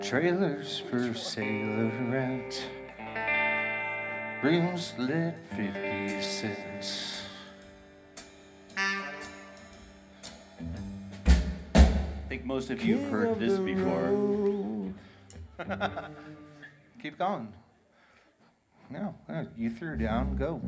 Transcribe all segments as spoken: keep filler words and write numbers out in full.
Trailers for sale or rent. Rooms lit fifty cents. I think most of you have heard this before. Keep going. No, no, you threw down, go.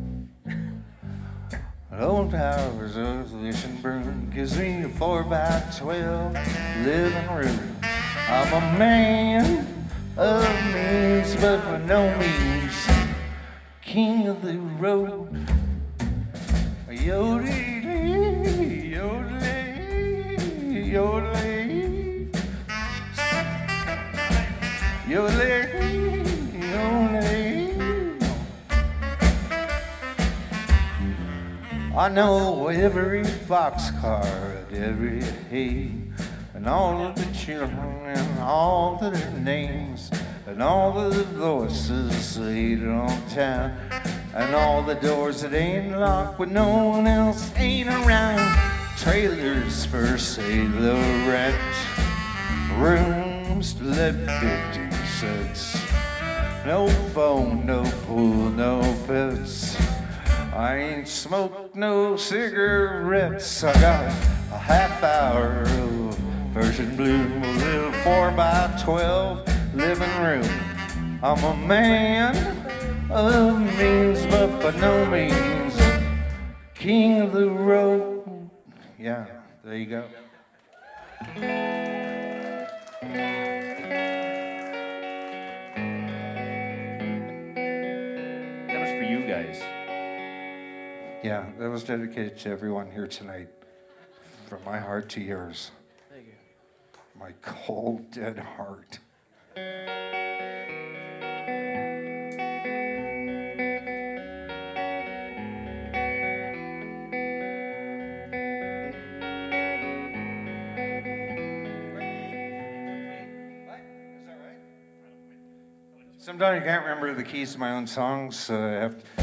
Old towers of Mission Broom gives me a four by twelve living room. I'm a man of means, but for no means king of the road. Yodeling, yodeling, yodeling, yodeling, yodeling. I know every boxcar, every hay, and all of the children and all of their names, and all of the voices laid on town, and all the doors that ain't locked when no one else ain't around. Trailers for sale or rent, rooms to let fifty cents. No phone, no pool, no pets. I ain't smoked no cigarettes. I got a half hour of Persian blue, a little four by twelve living room. I'm a man of means, but by no means king of the road. Yeah, there you go. That was for you guys. Yeah, that was dedicated to everyone here tonight. From my heart to yours. Thank you. My cold, dead heart. Sometimes I can't remember the keys to my own songs, so I have to